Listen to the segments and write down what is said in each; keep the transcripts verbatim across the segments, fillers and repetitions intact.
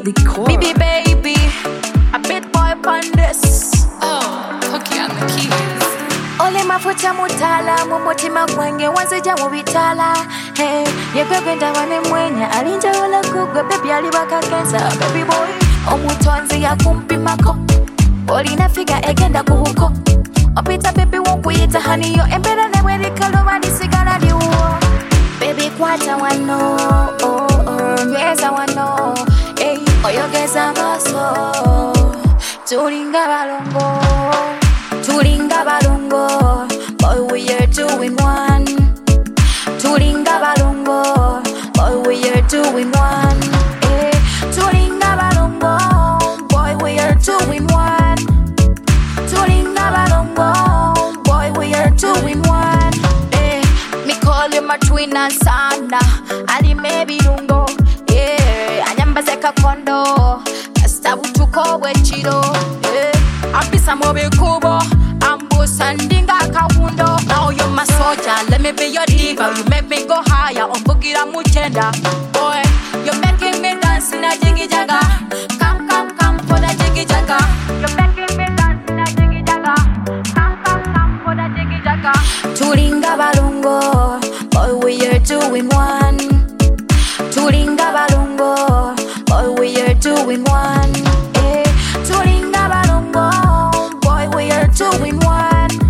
the core. Baby, baby, a bit boy upon this. Oh, Cookie on the keys. Ole mafuta mutala, mumutima mwenge, wanzija mubitala. Hey, yepepe ndawane mwenye, alinja wala kugwe, baby aliwaka kenza, baby boy. Omutonzi ya kumpimako, olina figa egenda kuhuko. Opita baby wokuyita honey yo, embera nebweri kaloma disigala liwo. Baby kwata wano, oh, oh, nyweza wano. Hey, oyogeza maso, tulinga balongo. Tulinga balongo, boy we are doing one. Tulinga balongo, boy we are doing one. Eh, Tulinga balongo, boy we are doing one. Tulinga balongo, boy we are doing one. Eh, me call you my twin and sana, ali maybe lungo. Yeah, anyamba zeka kondo, kasta utuko wechiro. Eh, apisa mobe kubo. Sandinga kawundo. Now you're my soldier, let me be your diva. You make me go higher on Bukira Muchenda. Boy, you're making me dance in a jiggy jaga. Come, come, come for the jiggy jaga. You're making me dance in a jiggy jaga. Come, come, come for the jiggy jaga. Tulinga balungo, boy we are doing one. Tulinga balungo, boy we are doing one. Eh, Tulinga balungo, boy we are doing one.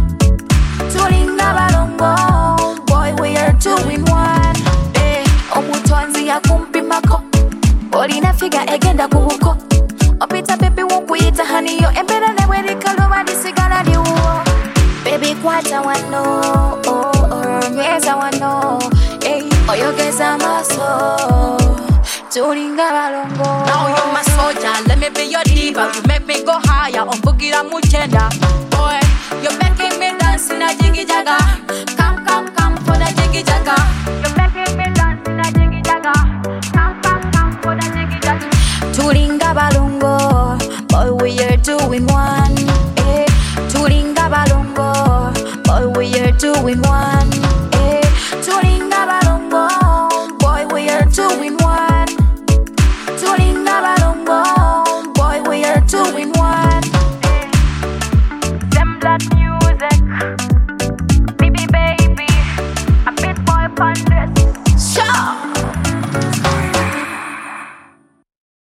Boy, we are doing one. Eh, omutonzi ya kumpimako, olina figa egenda kuhuko. Opita baby wokuyita honey yo, embera nebweri kaloma disigala liwo. Baby kwata wano, oh, oh, nyweza wano. Eh, oyogeza maso, tulinga balongo. Now you're my soldier, let me be your diva. You make me go higher on Bukira Muchenda. Boy, you're making me dance in a jiggy jaga. Come, come, come for the jiggy jaga. You're making me dance in a jiggy jaga. Come, come, come for the jiggy jaga. Tulinga balongo, boy we are doing one. Eh, Tulinga balongo, boy we are doing one. Eh, Tulinga balongo, boy we are doing one. Tulinga balongo, boy we are doing one.